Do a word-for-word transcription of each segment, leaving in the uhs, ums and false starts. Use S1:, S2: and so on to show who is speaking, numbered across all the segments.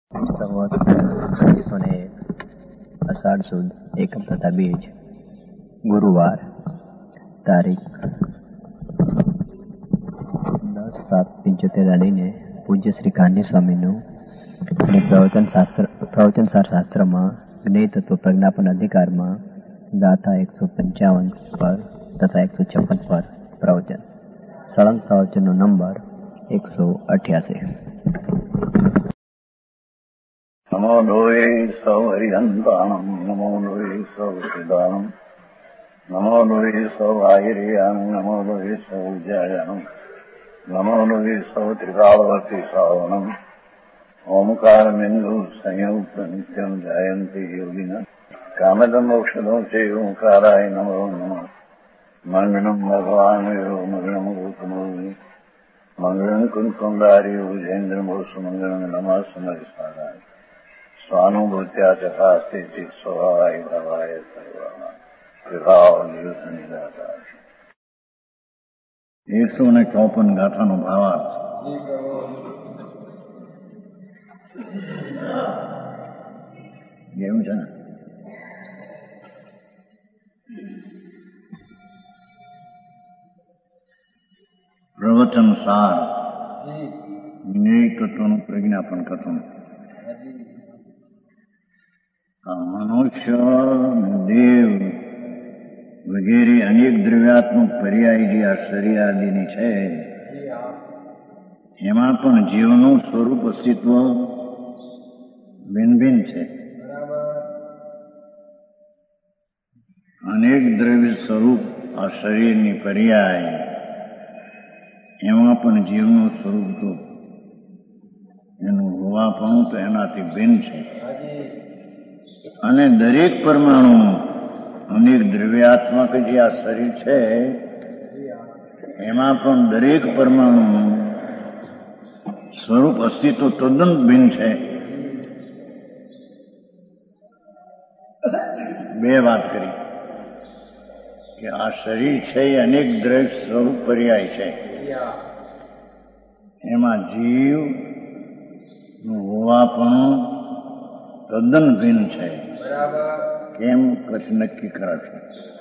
S1: સંવત ઓગણીસો ને અષાઢ સુદ એકમ તથા બીજ ગુરુવાર તારીખ દસ સાત પંચોતેર અડીને પૂજ્ય શ્રી કાન્ય સ્વામીનું શ્રી પ્રવચન શાસ્ત્ર પ્રવચનસાર શાસ્ત્રમાં જ્ઞેય તત્વ પ્રજ્ઞાપન અધિકારમાં ગાથા એકસો પંચાવન પર તથા એકસો છપ્પન પર પ્રવચન સળંગ પ્રવચનનો નંબર એકસો અઠ્યાસી.
S2: નમો લોહે સૌ હરિહંતાણમ નમો લોહે સૌ સિદ્ધાણમ નમો લોહે સૌ આયર્યામ નમો લોહે સૌ જયામ નમો લોહે સૌ ત્રિકાળવર્તી શ્રાવણમ ઓમકાર બિંદુ સંયુક્ત નિત્યમ જાયંતી યોગિના કામદમ ઔષધો છે ઓંકારાય નમો નમઃ મંગળમ ભગવાન મંગળમ ગૌતમોની મંગળમ કુંકુંડારી વિજેન્દ્રમોસુ મંગળમ નમઃ સમરિસારાય સ્વાનુભૂત્યા ચકાસ્તે સ્વભાવાય ભાવાય સર્વા વિભાવ નિદાતા. એકસો ને ચોપન ગાથાનો ભાવાર્થ. એવું છે ને? પ્રવચન સાર જ્ઞેય તત્વનું પ્રજ્ઞાપન કથન. મનુષ્ય દેવ વગેરે અનેક દ્રવ્યાત્મક પર્યાય જે આ શરીર આદિની છે એમાં પણ જીવનું સ્વરૂપ અસ્તિત્વ ભિન્ન ભિન્ન છે. અનેક દ્રવ્ય સ્વરૂપ આ શરીરની પર્યાય એમાં પણ જીવનું સ્વરૂપ તો એનું હોવાપણું તો એનાથી ભિન્ન છે. અને દરેક પરમાણુ અનેક દ્રવ્યાત્મક જે આ શરીર છે એમાં પણ દરેક પરમાણુ સ્વરૂપ અસ્તિત્વ તદ્દન ભિન્ન છે. બે વાત કરી કે આ શરીર છે એ અનેક દ્રવ્ય સ્વરૂપ પર્યાય છે. એમાં જીવ હોવાપણું તદ્દન ભિન્ન છે. કેમ કચ્છ નક્કી કરાશે.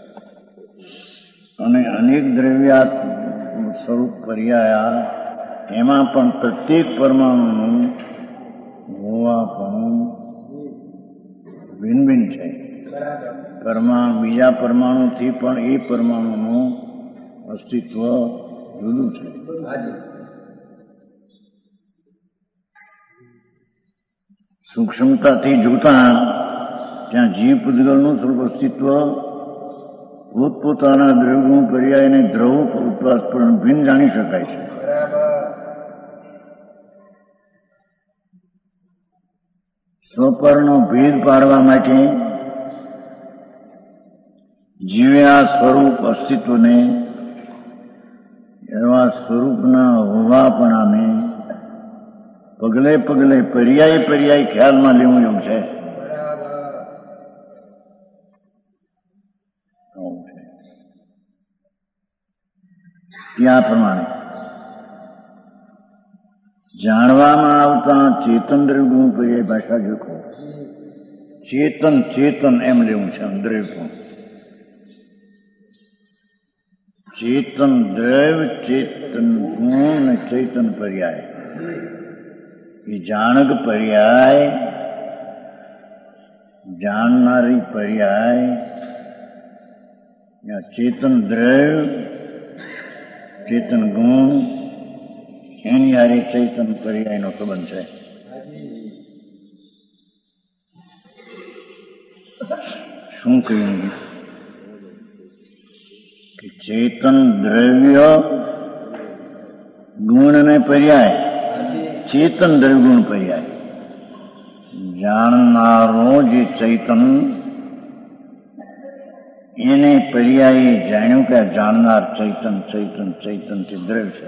S2: અને અનેક દ્રવ્યાત્મક સ્વરૂપ પર્યાયા એમાં પણ પ્રત્યેક પરમાણુનું હોવાપણું ભિન્ન ભિન્ન છે. પરમાણુ બીજા પરમાણુથી પણ એ પરમાણુનું અસ્તિત્વ જુદું છે. સૂક્ષ્મતાથી જોતા ત્યાં જીવ પૂતગલનું સ્વરૂપ અસ્તિત્વ પોતપોતાના દ્રવ્યગુણ પર્યાયને દ્રવ ઉત્પાદ પણ ભિન્ન જાણી શકાય છે. સ્વપરનો ભેદ પાડવા માટે જીવે આ સ્વરૂપ અસ્તિત્વને એવા સ્વરૂપના હોવાપણાને પગલે પગલે પર્યાય પર્યાય ખ્યાલમાં લેવું એવું છે. ત્યાં પ્રમાણે જાણવામાં આવતા ચેતન દ્રવ્યગુણ પર્યાય ભાષા જોખો ચેતન ચેતન એમ લેવું છે. દ્રવ્યગુણ ચેતન દ્રવ્ય ચેતન ગુણ અને ચૈતન પર્યાય એ જાણક પર્યાય જાણનારી પર્યાય ચેતન દ્રવ્ય ચેતન ગુણ એની હારે ચૈતન પર્યાયનો સંબંધ છે. શું કહ્યું કે ચેતન દ્રવ્ય ગુણ અને પર્યાય ચેતન દ્રવ્યગુણ પર્યાય જાણનારો જે ચૈતન એને પર્યાયે જાણ્યું કે જાણનાર ચૈતન ચૈતન ચૈતન થી દ્રવ્ય છે.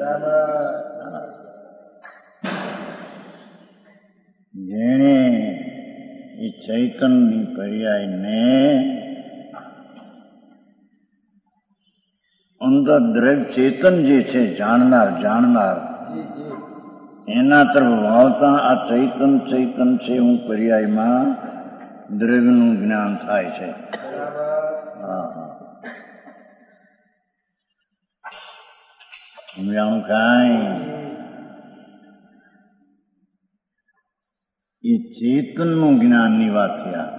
S2: જેણે એ ચૈતનની પર્યાયને અંદર દ્રવ્ય ચેતન જે છે જાણનાર જાણનાર એના તરફ વાવતા આ ચૈતન ચૈતન છે હું પર્યાયમાં દ્રવ્યનું જ્ઞાન થાય છે. હા હા સમજાણું કાંઈ? એ ચેતનનું જ્ઞાનની વાત થયા.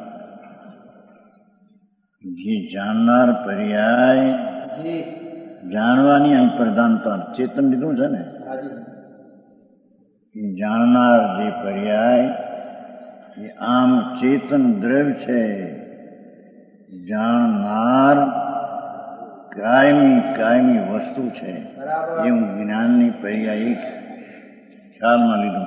S2: જે જાણનાર પર્યાય જાણવાની અહીં પ્રધાનતા ચેતન લીધું છે ને, એ જાણનાર જે પર્યાય એ આમ ચેતન દ્રવ્ય છે. જાણનાર કાયમી કાયમી વસ્તુ છે એવું જ્ઞાનની પર્યાય ખ્યાલમાં લીધું.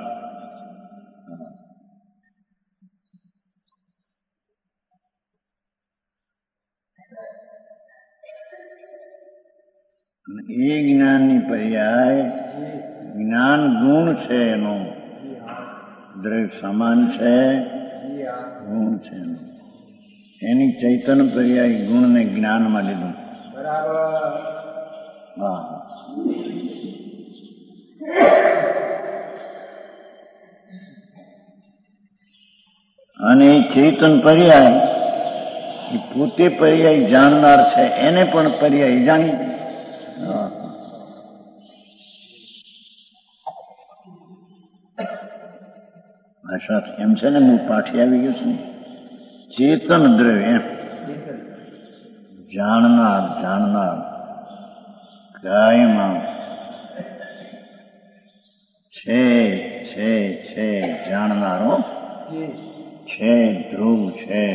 S2: એ જ્ઞાનની પર્યાય જ્ઞાન ગુણ છે. એનો દ્રવ્ય સમાન છે, ગુણ છે એનો. એની ચૈતન પર્યાય ગુણને જ્ઞાનમાં લીધું. હા અને ચેતન પર્યાય એ પોતે પર્યાય જાણનાર છે, એને પણ પર્યાય જાણી. ભાષા એમ છે ને, હું પાઠી આવી ગયો છું. ચેતન દ્રવ્ય એમ જાણનાર જાણનાર કાયમાં છે છે છે જાણનારો છે, ધ્રુવ છે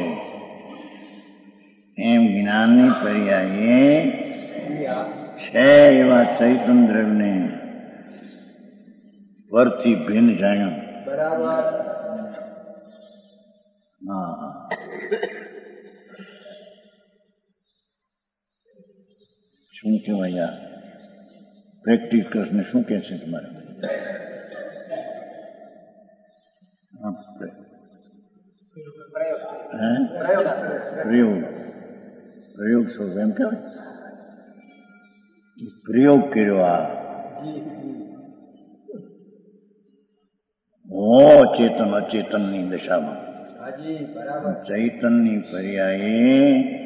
S2: એમ જ્ઞાનની પર્યાયે છે એવા ચૈતન દ્રવ્યને પરથી ભિન્ન જાણ્યું. હા શું કહેવાય? યાર પ્રેક્ટિકર્સને શું કહે છે તમારે? પ્રયોગ પ્રયોગ શું એમ કહેવાય? પ્રયોગ કર્યો આ હો ચેતન અચેતનની દશામાં. ચૈતનની પર્યાયે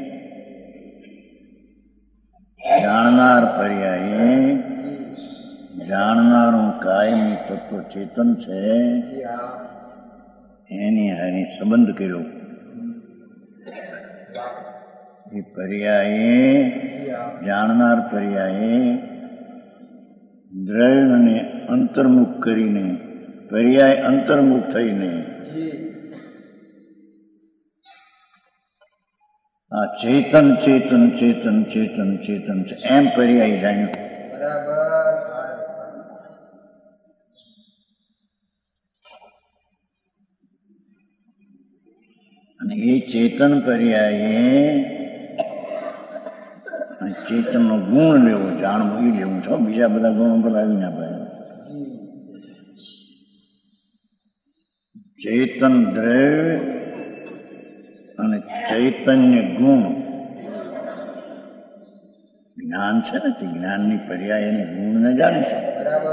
S2: જાણનાર પર્યાયે જાણનારું કાયમી તત્વ ચેતન છે એની હારે સંબંધ કર્યો. એ પર્યાયે જાણનાર પર્યાયે દ્રવ્યને અંતર્મુખ કરીને પર્યાય અંતર્મુખ થઈને આ ચેતન ચેતન ચેતન ચેતન ચેતન છે એમ પર્યાય જાણ્યું. અને એ ચેતન પર્યાયે ચેતનનો ગુણ લેવો, જાણવું એ લેવું છો. બીજા બધા ગુણો બોલાવી ના પડે. ચેતન દ્રવ્ય અને ચૈતન્ય ગુણ જ્ઞાન છે ને, તે જ્ઞાનની પર્યાય એને ગુણને જાણે છે.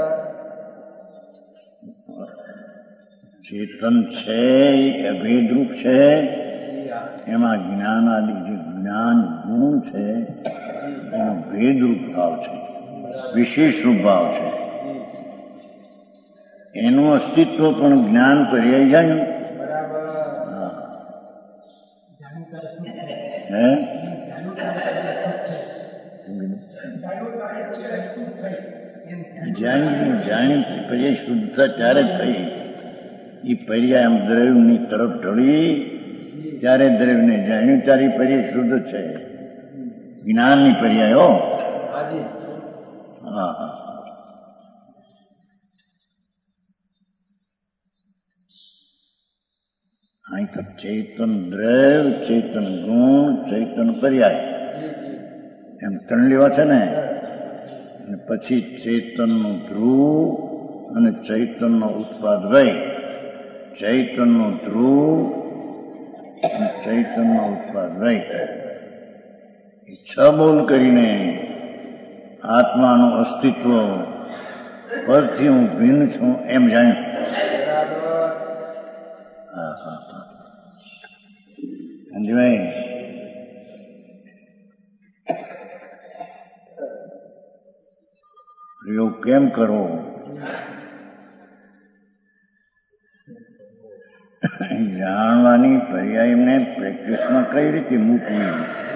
S2: ચેતન છે એ અભેદરૂપ છે, એમાં જ્ઞાન આદિ જે જ્ઞાન ગુણ છે એનો ભેદરૂપ ભાવ છે, વિશેષ રૂપ ભાવ છે. એનું અસ્તિત્વ પણ જ્ઞાન પર્યાય જાણ્યું. હે જાણી જાણી પર્યાય શુદ્ધતા ત્યારે થઈ. એ પર્યાય આમ દ્રવ્યની તરફ ઢળી ત્યારે દ્રવ્યને જાણ્યું ત્યારે પર્યાય શુદ્ધ છે. જ્ઞાનની પર્યાય હો. હા હા અહીં તો ચેતન દ્રવ્ય, ચેતન ગુણ, ચૈતન પર્યાય એમ ત્રણ લેવા છે ને. અને પછી ચેતનનું ધ્રુવ અને ચૈતનનો ઉત્પાદ વય. ચૈતનનો ધ્રુવ અને ચૈતનનો ઉત્પાદ વય છ બોલ કરીને આત્માનું અસ્તિત્વ પરથી હું ભિન્ન છું એમ જાણ્યું. હા હા હા અંજભાઈ, પ્રયોગ કેમ કરવો? જાણવાની પર્યાયને પ્રેક્ટિસમાં કઈ રીતે મૂકવી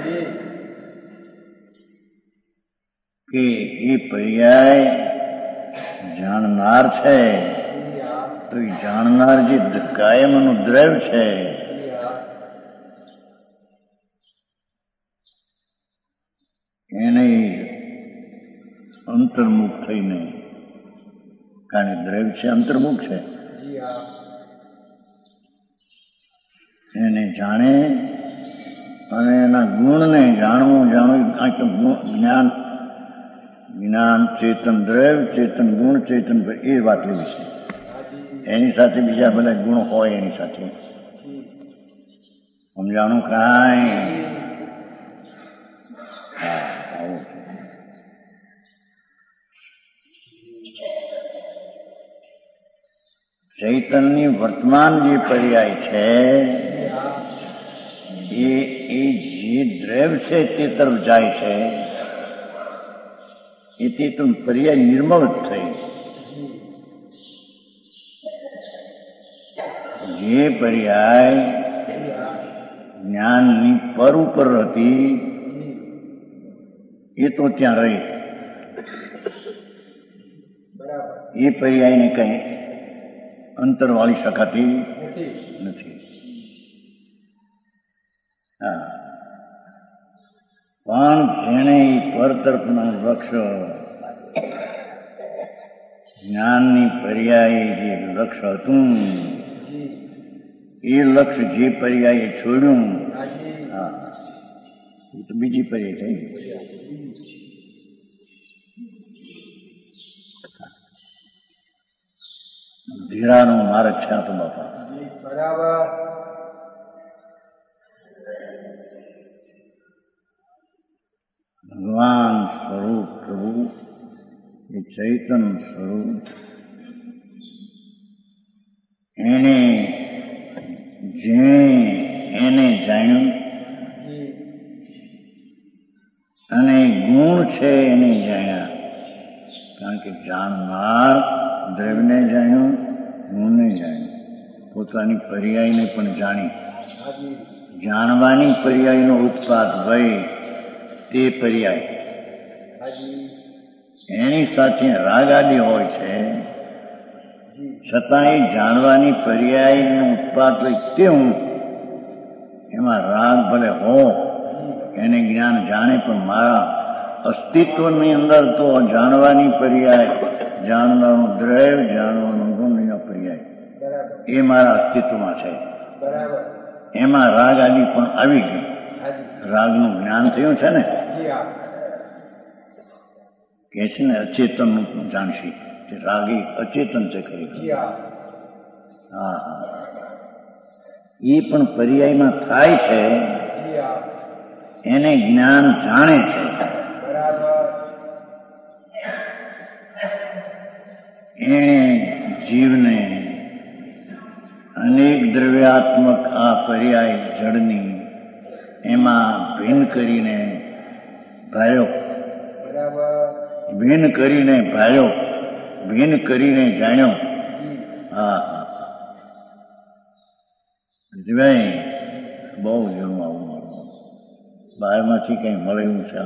S2: કે એ પર્યાય જાણનાર છે તો એ જાણનાર જે કાયમનું દ્રવ્ય છે એને અંતર્મુખ થઈને, કારણ કે દ્રવ્ય છે અંતર્મુખ છે, એને જાણે અને એના ગુણને જાણવું જાણવું જ્ઞાન જ્ઞાન ચેતન દ્રવ્ય ચેતન ગુણ ચેતન એ વાત લેવી છે. એની સાથે બીજા બધા ગુણ હોય એની સાથે સમજાણું કાંઈ. હા આવું ચૈતનની વર્તમાન જે પર્યાય છે એ એ જે દ્રવ્ય છે તે તરફ જાય છે એથી તો પર્યાય નિર્મળ થઈ. જે પર્યાય જ્ઞાનની પર ઉપર હતી એ તો ત્યાં રહી. એ પર્યાયને કઈ અંતર વાળી શકાતી નથી. હા પણ જેને પર તરફના લક્ષ્ય જ્ઞાનની પર્યાય જે લક્ષ્ય હતું એ લક્ષ્ય જે પર્યાયે છોડ્યું, હા એ તો બીજી પર્યાય થઈ. ધીરાનો માર્ગ છે તો બાપા. બરાબર. ભગવાન સ્વરૂપ પ્રભુ એ ચૈતન સ્વરૂપ એને જે એને જાણ્યું અને ગુણ છે એને જાણ્યા. કારણ કે જાણનાર દ્રવ્યને જાણ્યું, ગુણને જાણ્યું, પોતાની પર્યાયને પણ જાણી. જાણવાની પર્યાયનો ઉત્પાદ ભય તે પર્યાય એની સાથે રાગ આદિ હોય છે છતાં એ જાણવાની પર્યાયનું ઉત્પાદ હોય તે હું એમાં રાગ ભલે હો એને જ્ઞાન જાણે પણ મારા અસ્તિત્વની અંદર તો જાણવાની પર્યાય જાણવાનું દ્રવ્ય જાણવાનું ગુણનો પર્યાય એ મારા અસ્તિત્વમાં છે. એમાં રાગ આદિ પણ આવી ગયું. રાગનું જ્ઞાન થયું છે ને કે છે ને અચેતન જાણશી કે રાગ એ અચેતન છે ખરેખર. હા હા એ પણ પર્યાયમાં થાય છે એને જ્ઞાન જાણે છે. એને જીવને અનેક દ્રવ્યાત્મક આ પર્યાય જળની એમાં ભિન્ન કરીને ભાયો, ભિન્ન કરીને ભાયો, ભિન્ન કરીને જાણ્યો. હા હા ભાઈ બહુ જણું આવું મળવું બહારમાંથી કઈ મળે એવું છે.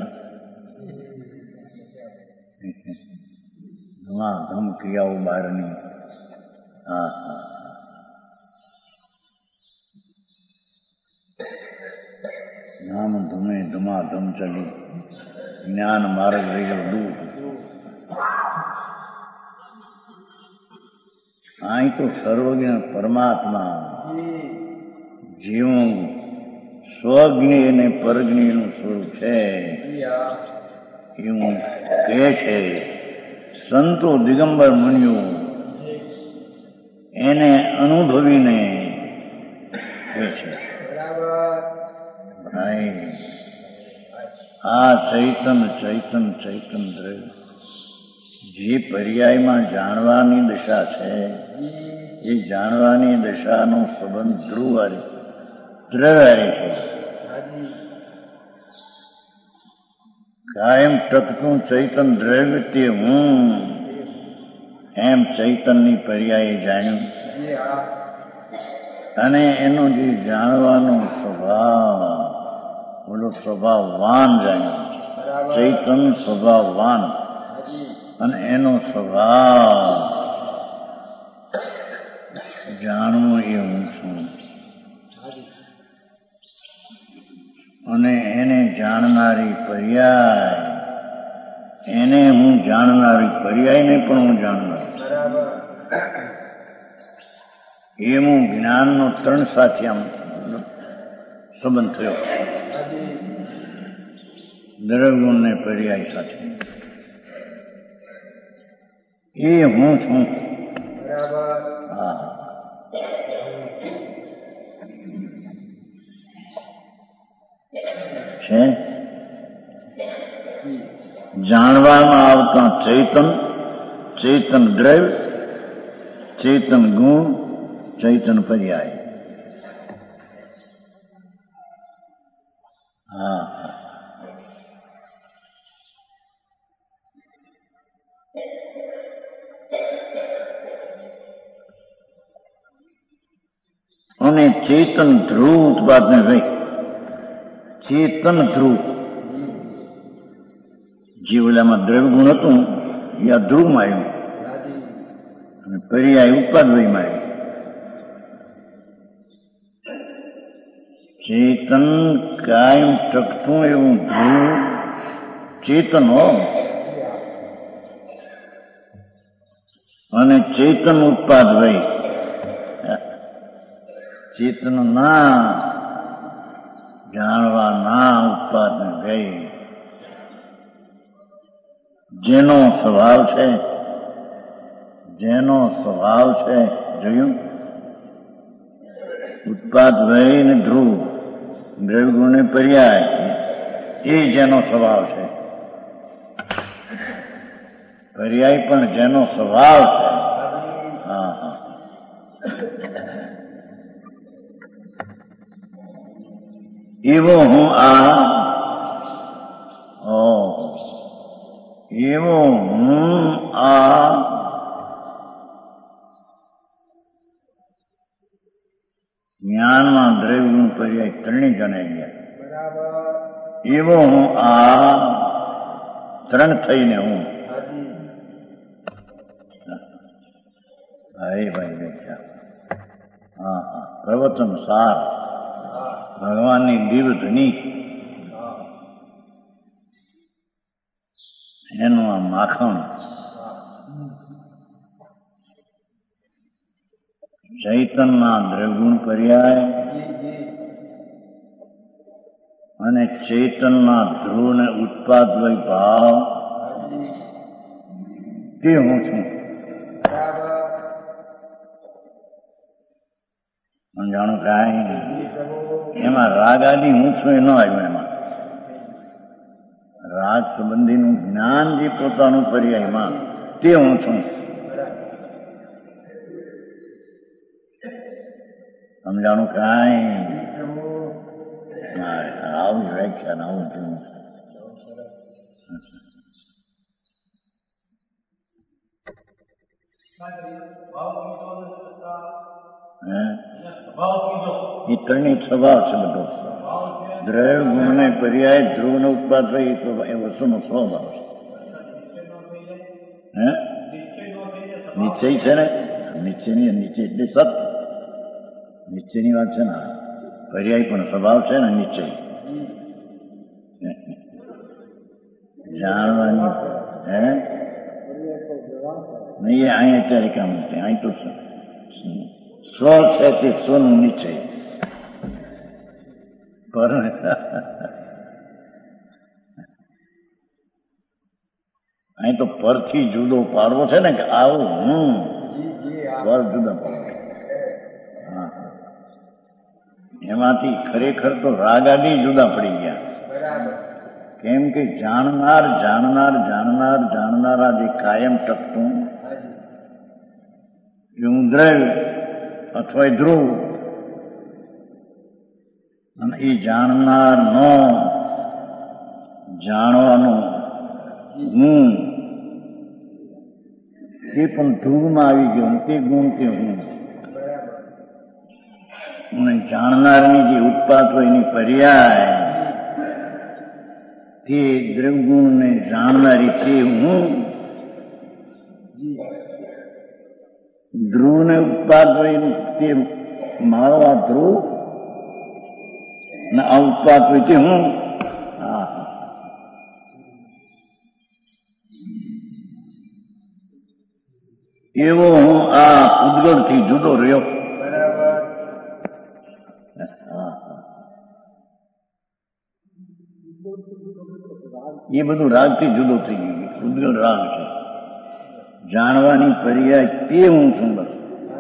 S2: ધમ ક્રિયાઓ બહારની. હા હા નામ ધમે ધમા ધમ ચલી જ્ઞાન માર્ગ રહ્યો દૂર. અહીં તો સર્વજ્ઞ પરમાત્મા જીવું સ્વજ્ઞ અને પરજ્ઞનું સ્વરૂપ છે એવું કહે છે. સંતો દિગંબર મુનિઓ એને અનુભવીને કહે છે ભાઈ આ ચૈતન ચૈતન ચૈતન દ્રવ્ય જે પર્યાયમાં જાણવાની દશા છે એ જાણવાની દશાનો સંબંધ ધ્રુવારી દ્રવ્યારી છે. કાયમ ટકતું ચૈતન દ્રવ્ય તે હું એમ ચૈતનની પર્યાયે જાણ્યું અને એનો જે જાણવાનો સ્વભાવ બોલો સ્વભાવવાન જાણ્યો. ચૈતન સ્વભાવવાન અને એનો સ્વભાવ જાણવું એ હું છું અને એને જાણનારી પર્યાય એને હું જાણનારી પર્યાયને પણ હું જાણનાર એવું જ્ઞાનનો ત્રણ સાથે આમ સંબંધ થયો. દ્રવ્યગુણ ને પર્યાય સાથે એ હું છું. હા છે જાણવામાં આવતા ચૈતન, ચૈતન દ્રવ્ય, ચૈતન ગુણ, ચૈતન પર્યાય. હા અને ચેતન ધ્રુવ ઉત્પાદન રહી. ચેતન ધ્રુવ જે ઓલામાં દ્રવ્ય ગુણ હતું એ આ ધ્રુવમાં આવ્યું અને પર્યાય ઉત્પાદનમાં આવ્યું. ચેતન કાયમ ટકતું એવું ધ્રુવ ચેતન હો અને ચેતન ઉત્પાદ રહી. ચેતન ના જાણવા ના ઉત્પાદન ગઈ. જેનો સ્વભાવ છે જેનો સ્વભાવ છે જોયું ઉત્પાદ વહી ને ધ્રુવ દ્રવ્ય ગુણ પર્યાય એ જેનો સ્વભાવ છે. પર્યાય પણ જેનો સ્વભાવ છે. હા હા એવો હું આ ઓ એવો હું આ જ્ઞાનમાં દ્રવ્ય ગુણ પર્યાય ત્રણેય જણાઈ ગયા. એવો હું આ ત્રણ થઈને હું ભાઈ ભાઈ બેઠા. હા હા પ્રવચન સાર ભગવાનની દિવ્ય ધની એનું આ માખણ. ચૈતનના દ્રવ્યગુણ પર્યાય અને ચૈતનના ધ્રુવ ને ઉત્પાદ વય ભાવ તે હું છું. સમજાણું કાંઈ એમાં રાગ આદિ હું છું એ ન આવ્યું. એમાં રાગ સંબંધીનું જ્ઞાન જે પોતાનું પર્યાયમાં તે હું છું. સમજાણું કાંઈ આવું વ્યાખ્યાન આવું છું. એ ત્રણેય સ્વભાવ છે બધો. દ્રવ્ય ગુણ ને પર્યાય ધ્રુવ નો ઉત્પાદ એ વસ્તુનો સ્વભાવ છે. હે નિશ્ચય છે ને નિશ્ચયની નિશ્ચય એટલે સત્ય નિશ્ચયની વાત છે ને. પર્યાય પણ સ્વભાવ છે ને નિશ્ચય જાણવાની. હે નહીં એ અહીં અત્યારે કામ નથી. અહીં તો સ્વ છે તે સ્વનું નિશ્ચય પર અહીં તો પરથી જુદો પાડવો છે ને કે આવું હું પર જુદો પાડવો. હા એમાંથી ખરેખર તો રાગ આદિ જુદા પડી ગયા. કેમ કે જાણનાર જાણનાર જાણનાર જાણનારા જે કાયમ ટકતું એવું દ્રવ્ય અથવા ધ્રુવ, અને એ જાણનાર નો જાણવાનો હું એ પણ ધ્રુવમાં આવી ગયો, તે ગુણ તે હું. અને જાણનારની જે ઉત્પાદ હોય એની પર્યાય તે દ્રવગુણને જાણનારી તે હું. ધ્રુવને ઉત્પાદ હોય તે મારો આ ધ્રુવ, ને આ ઉત્પાદ હોય તે હું. એવો હું આ ઉદ્ગળથી જુદો રહ્યો. એ બધું રાગથી જુદો થઈ ગયું. ઉદ્ગળ રાગ છે. જાણવાની પર્યાય તે હું છું. બસ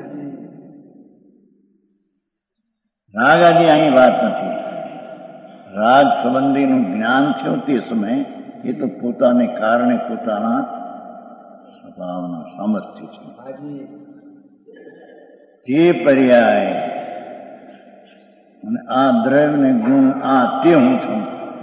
S2: રાગ આદિ અહીં વાત નથી. રાગ સંબંધીનું જ્ઞાન થયું તે સમય એ તો પોતાને કારણે પોતાના સ્વભાવના સામર્થ્ય છે. તે પર્યાય અને આ દ્રવ્ય ને ગુણ આ તે હું છું.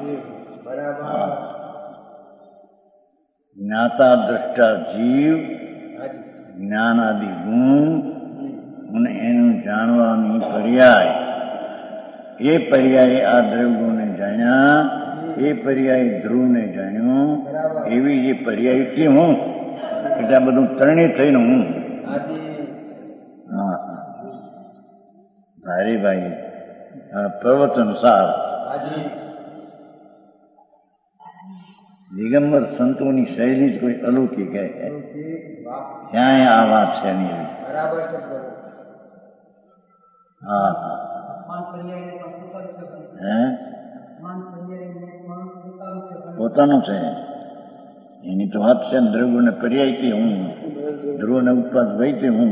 S2: જ્ઞાતા દ્રષ્ટા જીવ, જ્ઞાનાદિ ગુણ અને એનું જાણવાની પર્યાય, એ પર્યાય આ દ્રવ્યોને જાણ્યા, એ પર્યાય ધ્રુવને જાણ્યું. એવી જે પર્યાયથી હું એટલે આ બધું ત્રણેય થઈને હું. હા ભાઈ ભાઈ પ્રવચન સાર દિગંબર સંતોની શૈલી જ કોઈ અલૌકિક હે. ક્યાંય આ વાત છે નહીં. હા હે પોતાનું છે એની તો વાત છે. દ્રવ્ય ને પર્યાયથી હું, ધ્રુવ ને ઉત્પાદ વૈતે હું,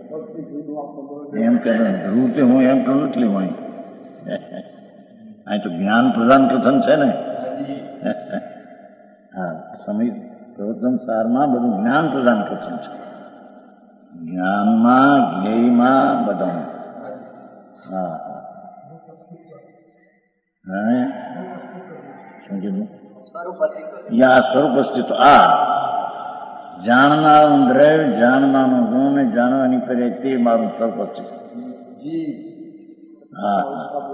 S2: એમ કે ધ્રુવ તે હું એમ કહું એટલે હું. અહીં તો જ્ઞાન પ્રધાન કથન છે ને. હા સમય પ્રવચન સારમાં બધું જ્ઞાન પ્રદાન કથન છે. જ્ઞાનમાં જ્ઞેયમાં બધા. હા હા શું કીધું? યા સ્વરૂપ અસ્તિત્વ. આ જાણનારું દ્રવ્ય, જાણનારું ગુણ ને જાણવાની પર્યાય તે મારું સ્વરૂપ અસ્તિત્વ. હા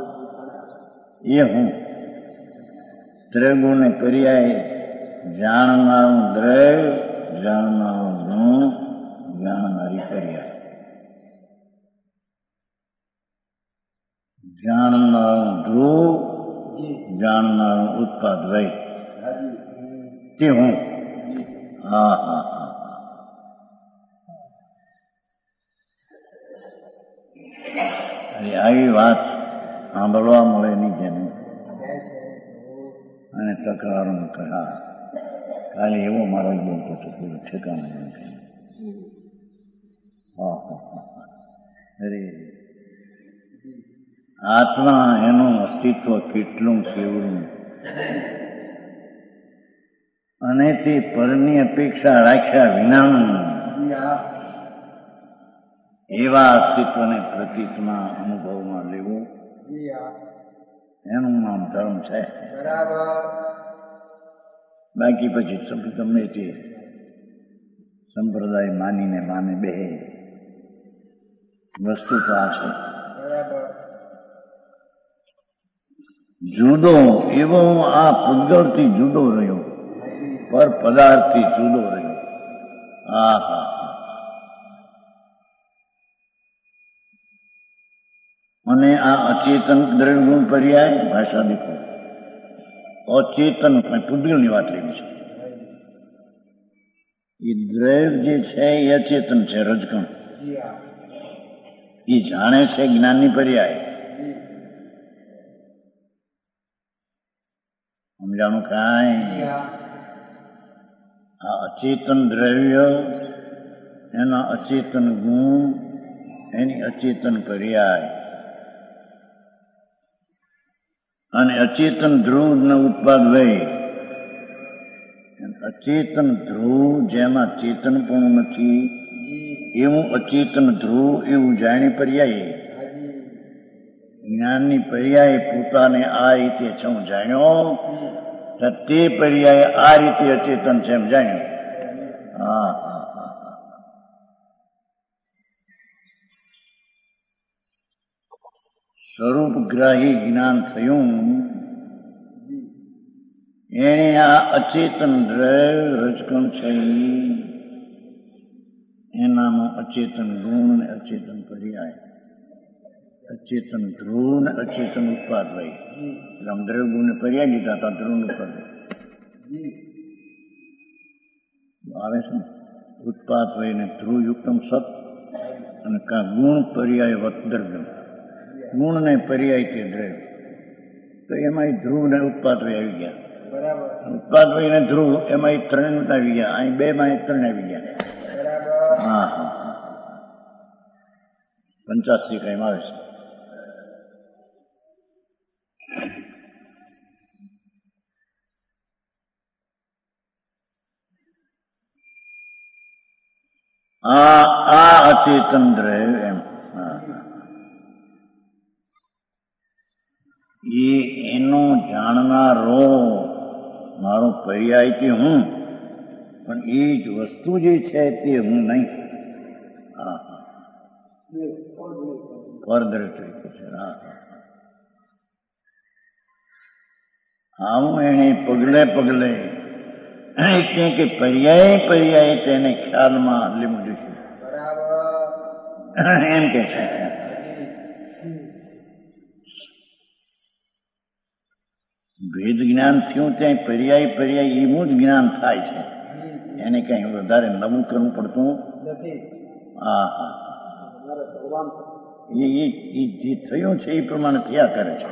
S2: એ હું દ્રવ્ય ગુણ ને પર્યાય જાણનારું દ્રવ્ય, જાણનારું ગુણ, જાણનારી પર્યાય. જાણનારું ધ્રુવ, જાણનારું ઉત્પાદ વય તે હું. હા હા હા આવી વાત સાંભળવા મળે નહીં જેને. અને તકરારો કહા કાલે એવો મારો બોલતો હતો પૂરું ઠેકાણું. હા હા હા અરે આત્મા એનું અસ્તિત્વ કેટલું કેવડું, અને તે પરની અપેક્ષા રાખ્યા વિનાનું એવા અસ્તિત્વને પ્રતીતમાં અનુભવમાં લેવું, એનું નામ ધર્મ છે. બાકી પછી ગમે તે સંપ્રદાય માનીને માને બે વસ્તુ તો આ છે. જુદો એવો આ પૂતગળથી જુદો રહ્યો, પર પદાર્થથી જુદો રહ્યો. હા હા અને આ અચેતન દ્રવ્યગુણ પર્યાય ભાષા દેખો. અચેતન પૂતગળની વાત લેવી છે. એ દ્રવ્ય જે છે એ અચેતન છે, રજકણ. એ જાણે છે જ્ઞાનની પર્યાય. સમજાણું કાંઈ? આ અચેતન દ્રવ્ય, એના અચેતન ગુણ, એની અચેતન પર્યાય, અને અચેતન ધ્રુવ ન ઉત્પાદ વય અચેતન ધ્રુવ જેમાં ચેતન પણ નથી એવું અચેતન ધ્રુવ એવું જાણી પર્યાય જ્ઞાનની પર્યાય પોતાને આ રીતે છે હું જાણ્યો તે પર્યાય આ રીતે અચેતન છે એમ જાણ્યું. હા હા હા સ્વરૂપગ્રાહી જ્ઞાન થયું એને આ અચેતન રજકણ છે એનામાં અચેતન ગુણ ને અચેતન પર્યાય અચેતન ધ્રુવ ને અચેતન ઉત્પાદ ભાઈ આમ દ્રવ ગુણ ને પર્યાય લીધા હતા ધ્રુવ નું પદ આવે છે ને ઉત્પાદ ભાઈ ને ધ્રુવ યુક્તમ સત અને કા ગુણ પર્યાય વત દ્રવ્ય ગુણ ને પર્યાય તે દ્રવ્ય તો એમાં ધ્રુવ ને ઉત્પાદ ભાઈ આવી ગયા ઉત્પાદ ભાઈ ને ધ્રુવ એમાં ત્રણ આવી ગયા અહીં બે માં ત્રણ આવી ગયા. હા હા પંચાસી કઈ આવે છે. આ આ અચેતન દ્રવ્ય એમ એ એનો જાણનારો મારો પર્યાય કે હું પણ એ જ વસ્તુ જે છે તે હું નહીં. હા હા ફર્ધર તરીકે છે. હા આવું એને પગલે પગલે કે પર્યાય પર્યાય તેને ખ્યાલમાં લીધું છે એમ કે છે. ભેદ જ્ઞાન થયું ત્યાં પર્યાય પર્યાય એવું જ જ્ઞાન થાય છે એને કઈ વધારે નવું કરવું પડતું હા હા એ જે થયું છે એ પ્રમાણે થયા કરે છે.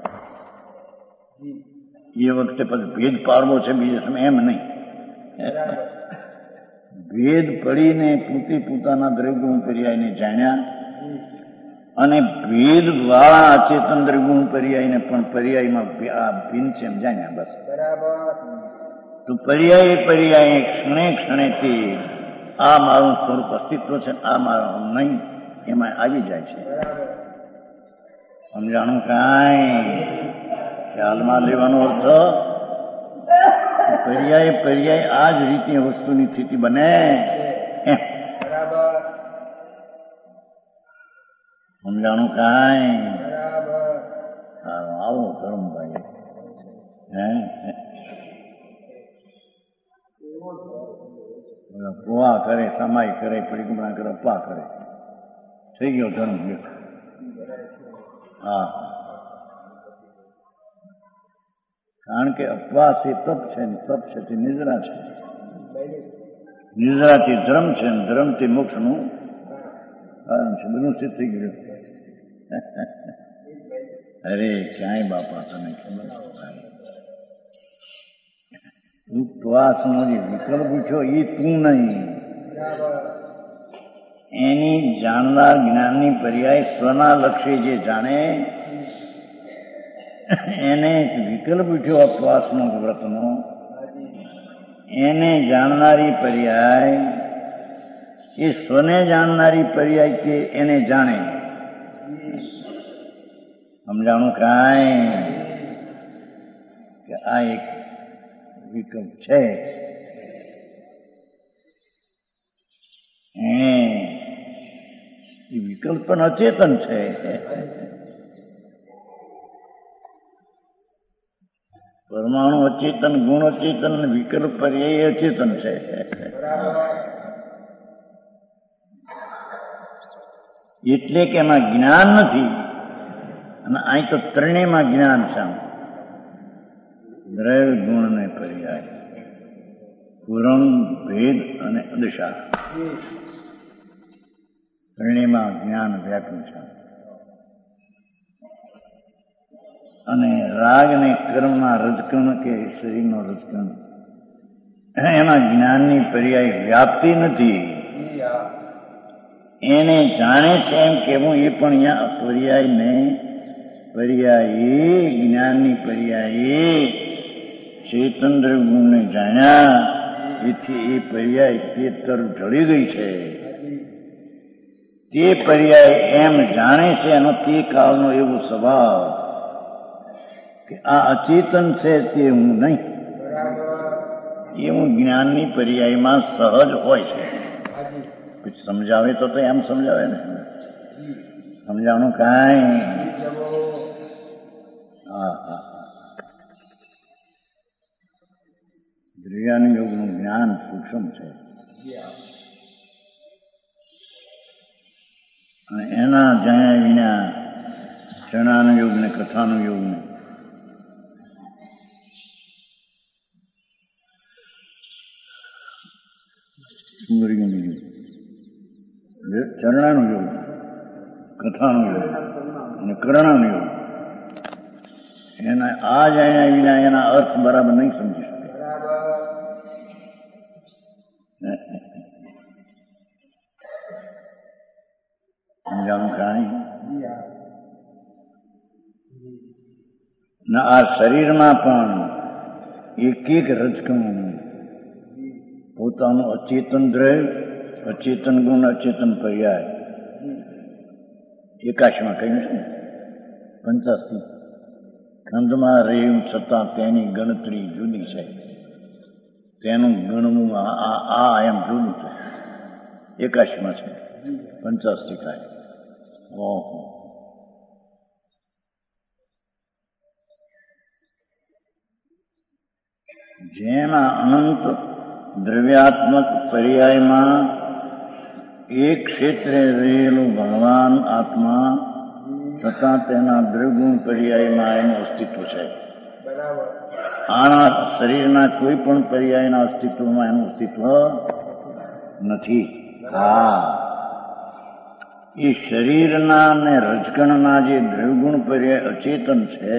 S2: એ વખતે પછી ભેદ પાડવો છે બીજા સમય એમ નહીં. ભેદ પડીને પોતે પોતાના દ્રવ્યગુણ પર્યાયને જાણ્યા અને ભેદ વાળા અચેતન દ્રવ્યગુણ પર્યાયને પણ પર્યાયમાં આ ભિન્ન છે એમ જાણ્યા બસ. તો પર્યાય પર્યાય ક્ષણે ક્ષણેથી આ મારું સ્વરૂપ અસ્તિત્વ છે આ મારું નહીં એમાં આવી જાય છે. સમજાણું કાંઈ ખ્યાલમાં લેવાનો અર્થ પર્યાય પર્યાય આ જ રીતે વસ્તુની સ્થિતિ બને એમ સમજાણું કાંઈ. આવો ધર્મભાઈ હે પોવા કરે સમાય કરે પરિક્રમા કરે અપા કરે થઈ ગયો ધર્મ. હા કારણ કે અપવાસ એ તપ છે ને તપ છે તે નિદ્રા છે. નિદ્રાથી ધર્મ છે ને ધર્મથી મોક્ષનું કારણ છે. બધું સિદ્ધ થઈ ગયું. અરે ક્યાંય બાપા તને ખબર ઉપવાસનો જે વિકલ્પ પૂછ્યો એ તું નહીં એની જાણનાર જ્ઞાનની પર્યાય સ્વના લક્ષ્ય જે જાણે એને વિકલ્પ પૂછ્યો અપવાસનો વ્રતનો એને જાણનારી પર્યાય એ સ્વને જાણનારી પર્યાય કે એને જાણે સમજાણું કાંઈ કે આ એક વિકલ્પ છે. એ વિકલ્પ પણ અચેતન છે. પરમાણુ અચેતન ગુણ અચેતન વિકલ્પ પર્યાય અચેતન છે. એટલે કે એમાં જ્ઞાન નથી અને અહીં તો ત્રણેયમાં જ્ઞાન છે. દ્રવ્ય ગુણ ને પર્યાય પૂરણ ભેદ અને અદશા ત્રણેયમાં જ્ઞાન વ્યાપ્યું છે. અને રાગ ને કર્મના રજકણ કે શરીરનો રજકણ એમાં જ્ઞાનની પર્યાય વ્યાપતી નથી. એને જાણે છે એમ કેવું એ પણ અહીંયા પર્યાય ને પર્યાયે જ્ઞાનની પર્યાયે ચેતન દ્રવ્યગુણને જાણ્યા એથી એ પર્યાય તે તરફ ઢળી ગઈ છે. તે પર્યાય એમ જાણે છે એનો તે કાળનો એવો સ્વભાવ કે આ અચેતન છે તે હું નહીં, એવું જ્ઞાનની પર્યાયમાં સહજ હોય છે. પછી સમજાવે તો એમ સમજાવે ને, સમજાવવાનું કાંઈ. હા હા દ્રવ્યાનું યોગનું જ્ઞાન સૂક્ષ્મ છે અને એના જાણ્યા વિના ચણાનું યોગ ને કથાનું યોગ ને ચરણાનું યોગ, કથાનું યોગ અને કરણાનું યોગ, એના આ જાણ્યા વિના એના અર્થ બરાબર નહીં સમજી શકે. સમજાણું કાંઈ ના. આ શરીરમાં પણ એક એક રજકણ પોતાનું અચેતન દ્રવ્ય, અચેતન ગુણ, અચેતન પર્યાય એકાશમાં કહ્યું છે. પંચાસ્તી ખંડમાં રહેવું છતાં તેની ગણતરી જુદી છે, તેનું ગણવું આ એમ જુદું છે. એકાશમાં છે પંચાસ્તી કાય. ઓહો જેમાં અનંત દ્રવ્યાત્મક પર્યાયમાં એક ક્ષેત્રે રહેલું ભગવાન આત્મા તથા તેના દ્રવ્યગુણ પર્યાયમાં એનું અસ્તિત્વ છે. આના શરીરના કોઈ પણ પર્યાયના અસ્તિત્વમાં એનું અસ્તિત્વ નથી. હા, એ શરીરના ને રજકણના જે દ્રવ્યગુણ પર્યાય અચેતન છે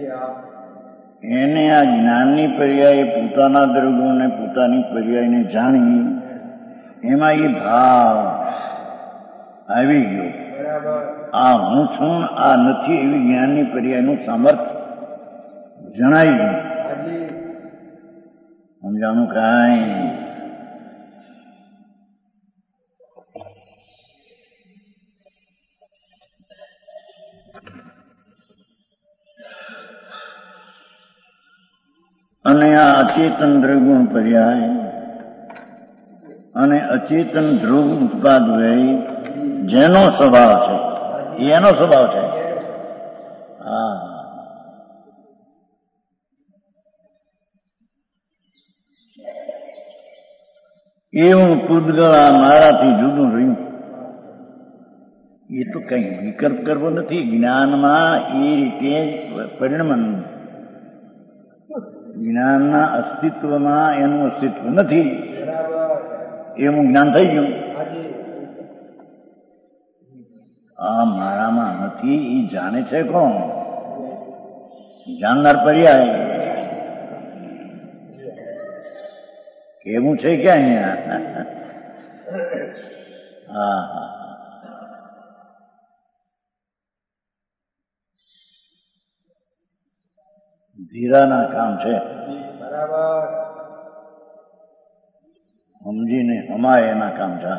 S2: એને આ જ્ઞાનની પર્યાય પોતાના દ્રવ્યગુણ ને પોતાની પર્યાયને જાણી એમાં એ ભાવ આવી ગયો. આ હું છું, આ નથી એવી જ્ઞાનની પર્યાયનું સામર્થ્ય જણાઈ ગયું. સમજાણું કાંઈ. અને આ અચેતન દ્રવ્યગુણ પર્યાય અને અચેતન ધ્રુવ ઉત્પાદ વ્યય જેનો સ્વભાવ છે એનો સ્વભાવ છે. હા, એવું પૂતગળા મારાથી જુદું રહ્યું એ તો કઈ વિકલ્પ કરવો નથી. જ્ઞાનમાં એ રીતે પરિણમન, જ્ઞાનના અસ્તિત્વમાં એનું અસ્તિત્વ નથી એવું જ્ઞાન થઈ ગયું. આ મારામાં નથી એ જાણે છે કોણ? જાણનાર પર્યાય. કેવું છે કે અહીંયા? હા હા ધીરાના કામ છે. બરાબર સમજીને અમારે એના કામ છે.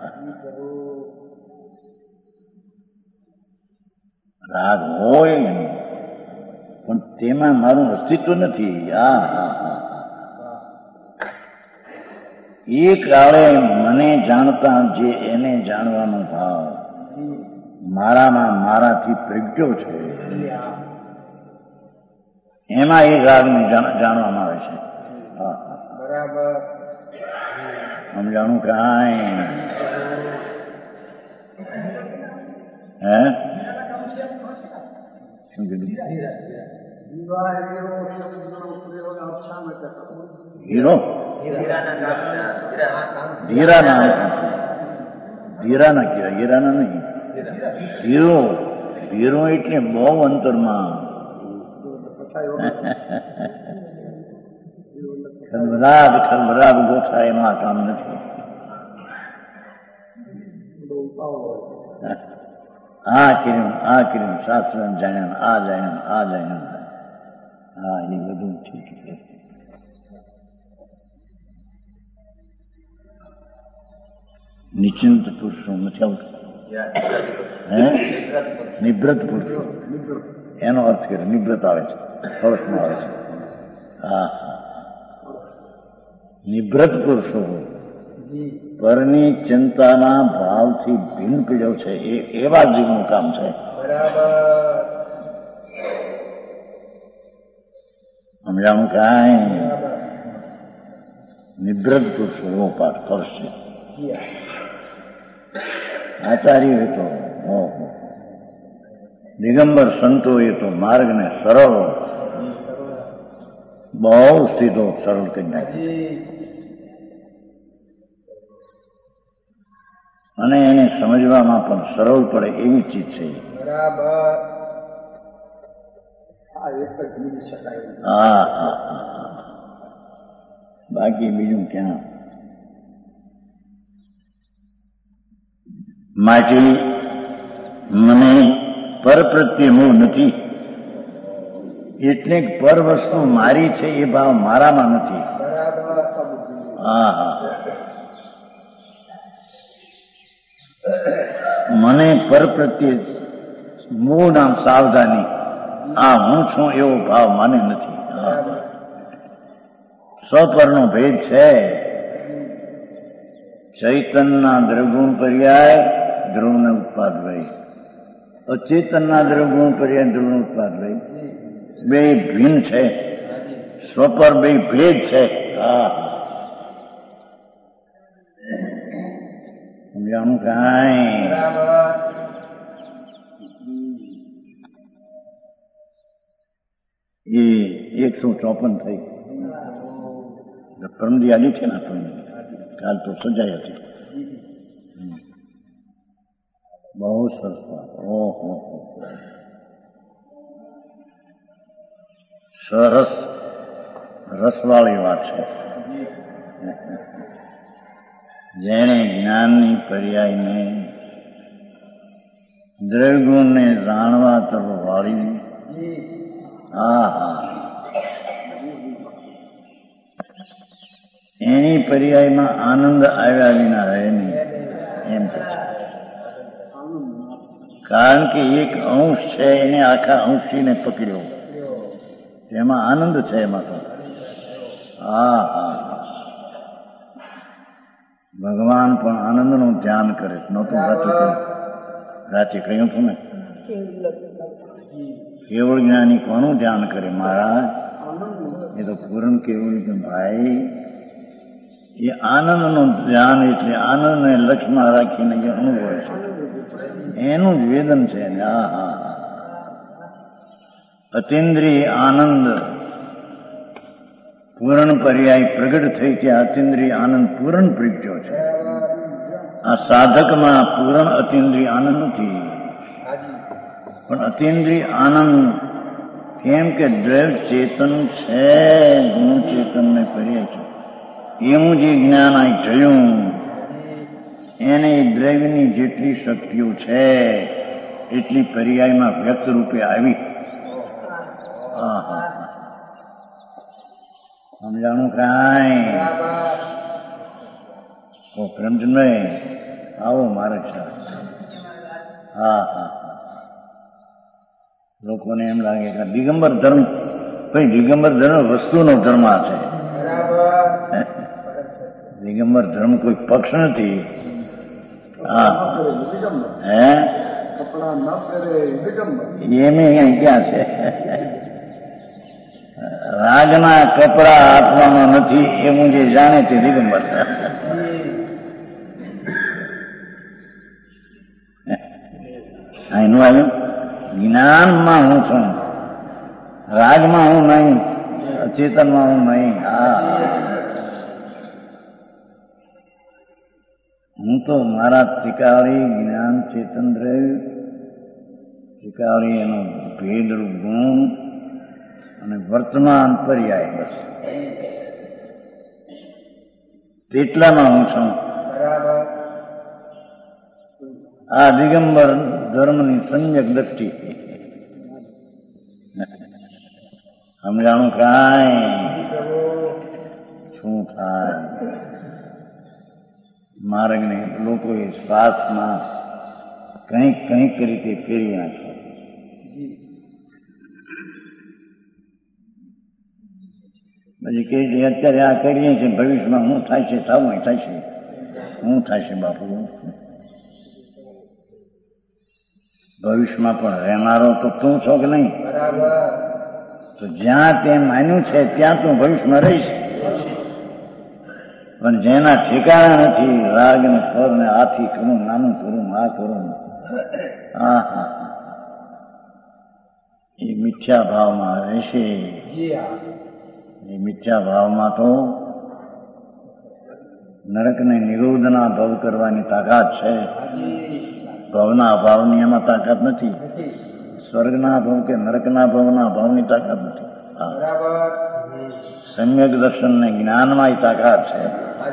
S2: રાગ હોય પણ તેમાં મારું અસ્તિત્વ નથી. આ એ કાળે મને જાણતા જે એને જાણવાનો ભાવ મારામાં મારાથી પ્રગટ્યો છે એમાં એ રાગને જાણવામાં આવે છે. બરાબર સમજાણું કાંઈ? હે શું કીધું? હીરો હીરાના હીરાના કીધા, હીરાના નહીં. હીરો હીરો એટલે બહુ અંતરમાં ખલબરાબ ખલબરાબ ગોઠા એમાં કામ નથી. આ કર્યું આ કર્યું શાસ્ત્ર જાણ્યા, આ જાણ્યા આ જાણ્યા. હા, એ બધું ઠીક છે. નિશ્ચિંત પુરુષો નથી આવતું, હે નિવ્રત પુરુષો, એનો અર્થ કર્યો. નિવ્રત આવે છે, ફળસમાં આવે છે. હા, નિવ્રત પુરુષો પરની ચિંતાના ભાવથી ભિન્ન પીડ્યો છે, એ એવા જીવનું કામ છે. સમજાણું કાંઈ? નિવ્રત પુરુષો એવો પાઠ કરશે. આચાર્ય એ તો દિગંબર સંતો એ તો માર્ગને સરળ, બહુ સીધો સરળ કરી નાખી, અને એને સમજવામાં પણ સરળ પડે એવી ચીજ છે. હા હા હા, બાકી બીજું ક્યાં? માટે મને પર પ્રત્યે મોહ નથી, એટલે પર વસ્તુ મારી છે એ ભાવ મારામાં નથી. હા હા, મને પર પ્રત્યે મોહ નામ સાવધાની, આ હું છું એવો ભાવ મને નથી. સ્વપરનો ભેદ છે. ચૈતનના દ્રગુણ પર્યાય ધ્રુવને ઉત્પાદ ભય, અચેતનના દ્રગુણ પર્યાય ધ્રુવનો ઉત્પાદ ભય, બે ભિન્ન છે. સ્વપર બે ભેદ છે. હા, સમજાણું કાંઈ? એ એકસો ચોપન થઈ. પરમદી આલી છે ને આપણને, કાલ તો સજાઈ હતી. બહુ સરસ વાત. ઓહો, સરસ રસવાળી વાત છે. જેણે જ્ઞાનની પર્યાયને દ્રવ્યગુણને જાણવા તરફ વાળી, હા હા, એની પર્યાયમાં આનંદ આવ્યા વિના રહે નહીં એમ કે છે. કારણ કે એક અંશ છે, એને આખા અંશીને પકડ્યો, એમાં આનંદ છે. એમાં તો હા હા, ભગવાન પણ આનંદનું ધ્યાન કરે. નહોતું રાતે કહ્યું, રાતે કહ્યું છું ને, કેવળ જ્ઞાની કોનું ધ્યાન કરે મહારાજ? એ તો પૂરણ કેવળ કે ભાઈ, એ આનંદનું ધ્યાન એટલે આનંદને લક્ષ્યમાં રાખીને જે અનુભવે છે એનું જ વેદન છે. હા હા, અતિન્દ્રિય આનંદ પૂરણ પર્યાય પ્રગટ થઈ કે અતિન્દ્રિય આનંદ પૂરણ પ્રગટ્યો છે. આ સાધકમાં પૂરણ અતિન્દ્રિય આનંદ નથી, પણ અતિન્દ્રિય આનંદ કેમ કે દ્રવ્ય ચેતન છે, ગુણ ચેતનને પર્યાય છે. એવું જે જ્ઞાન આ થયું એને દ્રવ્યની જેટલી શક્તિઓ છે એટલી પર્યાયમાં વ્યક્ત રૂપે આવી. હા હા, સમજાણું કાંઈ? ઓ પ્રેમચંદભાઈ આવો મારે છે. હા હા, લોકોને એમ લાગે કે દિગંબર ધર્મ, ભાઈ દિગંબર ધર્મ વસ્તુનો ધર્મ છે. દિગંબર ધર્મ કોઈ પક્ષ નથી. હા હે, એમ ક્યાં છે? રાજના કપડા આપવાનો નથી એવું જે જાણે તે દિગંબર. એનું આવ્યું જ્ઞાનમાં હું છું, રાજમાં હું નહીં, અચેતનમાં હું નહીં. હા, હું તો મારા ત્રિકાળી જ્ઞાન ચેતન દ્રવ્ય, ત્રિકાળી એનો ભેદરૂપ ગુણ અને વર્તમાન પર્યાય, બસ તેટલામાં હું છું. આ દિગંબર ધર્મની સંયક દ્રષ્ટિ. સમજાણું કાંઈ? શું થાય? માર્ગને લોકોએ શ્વાસમાં કંઈક કંઈક રીતે ફેરવી નાખ્યો. પછી કે અત્યારે આ કરીએ છીએ, ભવિષ્યમાં શું થાય છે, થવું થાય છે, શું થાય છે બાપુ? ભવિષ્યમાં પણ રહેનારો તો તું છો કે નહીં? તો જ્યાં તે માન્યું છે ત્યાં તું ભવિષ્યમાં રહીશ. પણ જેના ઠેકાણા નથી, રાગ ને ફળ ને આથી કરું, નાનું કરું, આ કરું, હા હા એ મિથ્યા ભાવમાં રહેશે. એ મિથ્યા ભાવમાં તો નરકને નિરોધના ભવ કરવાની તાકાત છે. ભવના અભાવની એમાં તાકાત નથી. સ્વર્ગના ભવ કે નરકના ભવના અભાવની તાકાત નથી. સમ્યક દર્શન ને જ્ઞાનમાં તાકાત છે.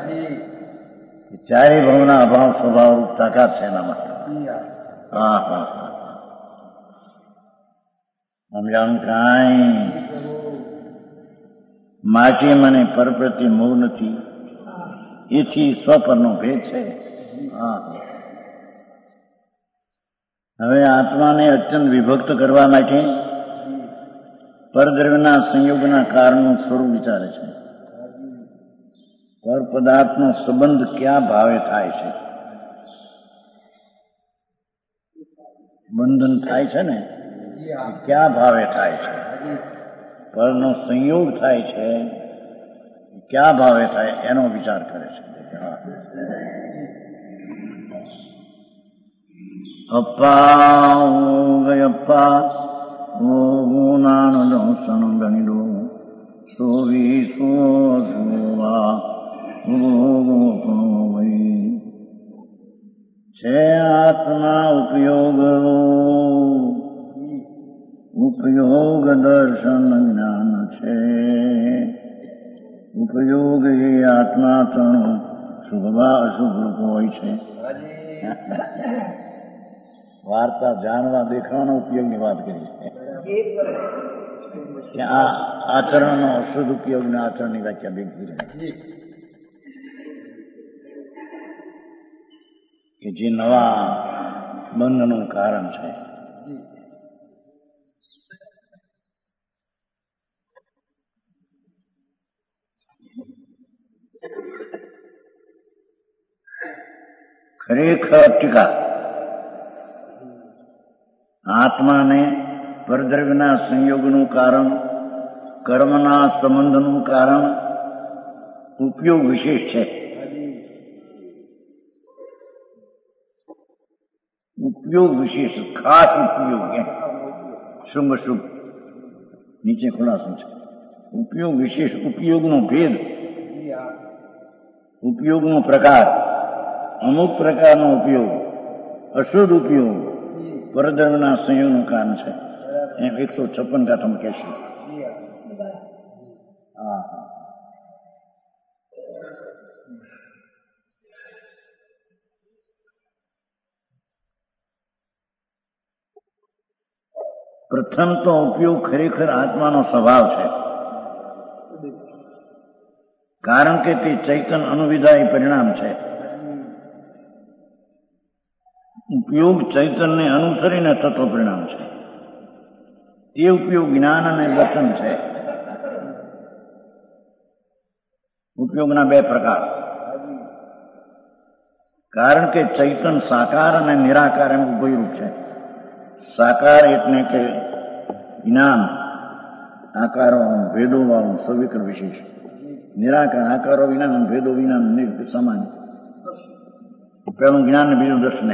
S2: ચારે ભવના અભાવ સ્વભાવ તાકાત છે એના માટે. હા હા સમજાણું કાંઈ? માટે મને પર પ્રતિ મોહ નથી, એથી સ્વપરનો ભેદ છે. હા હવે આત્માને અત્યંત વિભક્ત કરવા માટે પરદ્રવ્યના સંયોગના કારણનું સ્વરૂપ વિચારે છે. પર પદાર્થનો સંબંધ ક્યાં ભાવે થાય છે? બંધન થાય છે ને, ક્યાં ભાવે થાય છે? પરનો સંયોગ થાય છે, ક્યાં ભાવે થાય એનો વિચાર કરે છે. અપ્પા ઓ ગયપ્પા ઓ ગુણાનો સણ ગણિડો સોવી સો સોવા છે આત્મા ઉપયોગ ઉપયોગ દર્શન જ્ઞાન છે. ઉપયોગ એ આત્મા ત્રણ શુભવા અશુભ રૂપ હોય છે. વાર્તા જાણવા દેખાવાનો ઉપયોગની વાત કરી છે. આ આચરણનો અશુદ્ધ ઉપયોગ ને આચરણની વ્યાખ્યા ભેગી રહી કે જે નવા બંધનું કારણ છે. ખરેખર ટીકા આત્માને પરદ્રવ્યના સંયોગનું કારણ, કર્મના સંબંધનું કારણ ઉપયોગ વિશેષ છે. ઉપયોગ વિશેષ ખાસ ઉપયોગ શુભ શુભ નીચે ખુલાસો છે. ઉપયોગ વિશેષ ઉપયોગનો ભેદ, ઉપયોગનો પ્રકાર, અમુક પ્રકારનો ઉપયોગ, અશુદ્ધ ઉપયોગ પરદ્રવ્યના સંયોગનું કારણ છે. એમ એકસો છપ્પન કાઠામાં કહેશું. હા હા પ્રથમ તો ઉપયોગ ખરેખર આત્માનો સ્વભાવ છે. કારણ કે તે ચૈતન અનુવિધાય પરિણામ છે. ઉપયોગ ચૈતનને અનુસરીને થતો પરિણામ છે. તે ઉપયોગ જ્ઞાન અને દર્શન છે. ઉપયોગના બે પ્રકાર. કારણ કે ચૈતન સાકાર અને નિરાકાર એમ ઉભયરૂપ છે. સાકાર એટલે કે જ્ઞાન, આકારો ભેદો વાળું સવિકર વિશેષ. નિરાકાર આકારો વિના ભેદો વિના નિર્ભેદ સમાન. પેલું જ્ઞાન ને બીજું દર્શન.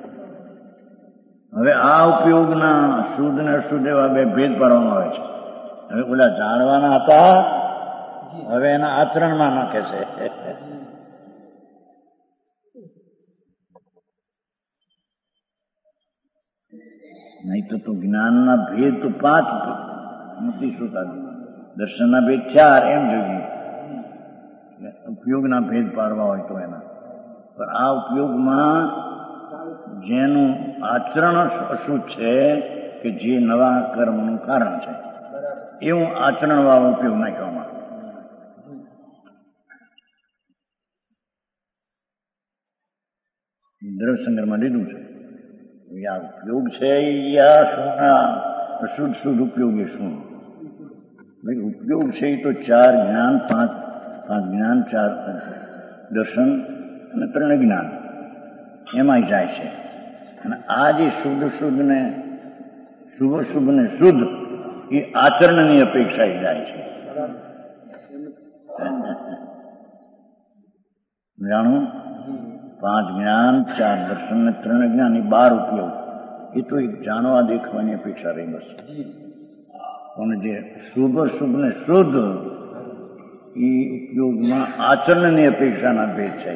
S2: હવે આ ઉપયોગના શુદ્ધ ને અશુદ્ધ એવા બે ભેદ પાડવામાં આવે છે. હવે ઓલા જાણવાના હતા, હવે એના આચરણમાં નાખે છે. નહીં તો જ્ઞાનના ભેદ તો પાંચ નથી શું? દર્શનના ભેદ ચાર એમ જોઈએ. ઉપયોગના ભેદ પાડવા હોય તો એના પણ આ ઉપયોગમાં જેનું આચરણ અશુદ્ધ છે કે જે નવા કર્મનું કારણ છે એવું આચરણ વાળો ઉપયોગ નાખવામાં. દ્રવ્યસંગ્રહમાં લીધું છે. આ ઉપયોગ છે યા શુંના અશુદ્ધ શુદ્ધ ઉપયોગી શું? ભાઈ ઉપયોગ છે એ તો ચાર જ્ઞાન, પાંચ પાંચ જ્ઞાન, ચાર દર્શન અને ત્રણ જ્ઞાન એમાં જાય છે. અને આ જે શુદ્ધ શુદ્ધ ને શુભ શુભ ને શુદ્ધ એ આચરણની અપેક્ષા જાય છે. જાણું? પાંચ જ્ઞાન, ચાર દર્શન ને ત્રણ જ્ઞાન એ બાર ઉપયોગ એ તો એક જાણવા દેખવાની અપેક્ષા રહી બસ. પણ જે શુભ શુભ ને શુદ્ધ એ ઉપયોગમાં આચરણની અપેક્ષાના ભેદ છે.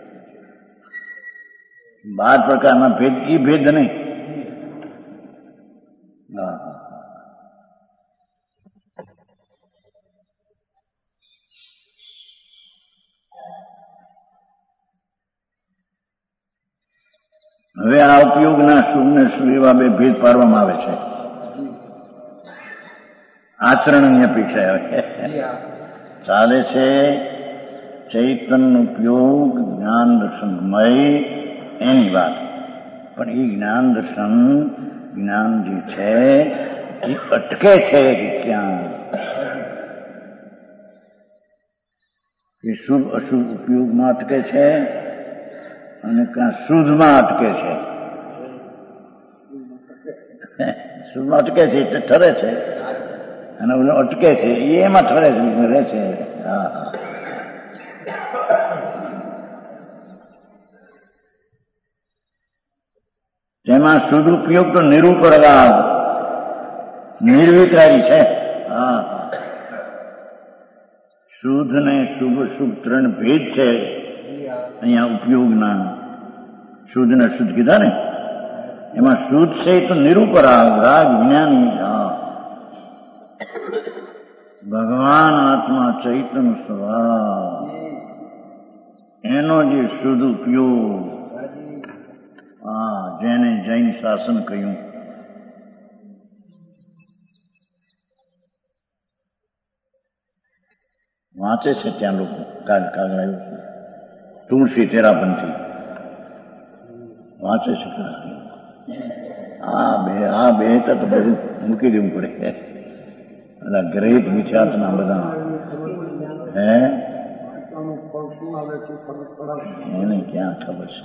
S2: બાર પ્રકારના ભેદ એ ભેદ નહીં. હવે આ ઉપયોગના શુભ ને શુભ એવા બે ભેદ પાડવામાં આવે છે. આચરણની અપેક્ષા આવે ચાલે છે. ચૈતન્ય ઉપયોગ જ્ઞાન દર્શનમય એની વાત. પણ એ જ્ઞાન દર્શન જ્ઞાન જે છે એ અટકે છે ક્યાં? એ શુભ અશુભ ઉપયોગમાં અટકે છે અને ક્યાં શુદ્ધમાં અટકે છે. શુદ્ધમાં અટકે છે એટલે ઠરે છે અને ઓલો અટકે છે એમાં ઠરે છે રહે છે. હા હા તેમાં શુદ્ધ ઉપયોગ તો નિરૂપરવાદ નિર્વિકારી છે. હા શુદ્ધ ને શુભ શુભ ત્રણ ભેદ છે અહીંયા ઉપયોગના. શુદ્ધ ને શુદ્ધ કીધા ને એમાં શુદ્ધ છે તો નિરૂપરાગ રાગ જ્ઞાની. ભગવાન આત્મા ચૈતન્ય સ્વભાવ એનો જે શુદ્ધ ઉપયોગ હા જેને જૈન શાસન કહ્યું. વાંચે છે ત્યાં લોકો કાગ કાગ આવ્યું છે તુલસી તેરાપંથી વાંચે છે. આ બે આ બે તો બધું મૂકી દેવું પડે. એટલે ગ્રેટ વિચારના બધા હે એને ક્યાં ખબર છે.